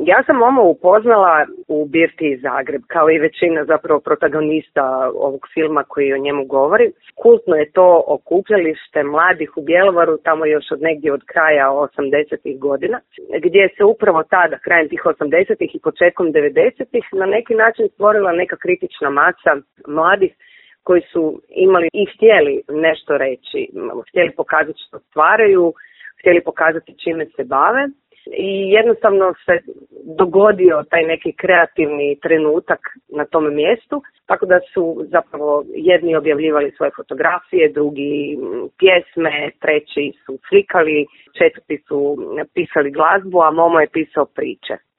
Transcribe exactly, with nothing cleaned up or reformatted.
Ja sam Momo upoznala u Birtiji Zagreb, kao i većina zapravo protagonista ovog filma koji o njemu govori. Kultno je to okupljalište mladih u Bjelovaru, tamo još od negdje od kraja osamdesetih godina, gdje se upravo tada, krajem tih osamdesetih i početkom devedesetih, na neki način stvorila neka kritična masa mladih koji su imali i htjeli nešto reći, htjeli pokazati što stvaraju, htjeli pokazati čime se bave. I jednostavno se dogodio taj neki kreativni trenutak na tom mjestu, tako da su zapravo jedni objavljivali svoje fotografije, drugi pjesme, treći su slikali, četvrti su pisali glazbu, a Momo je pisao priče.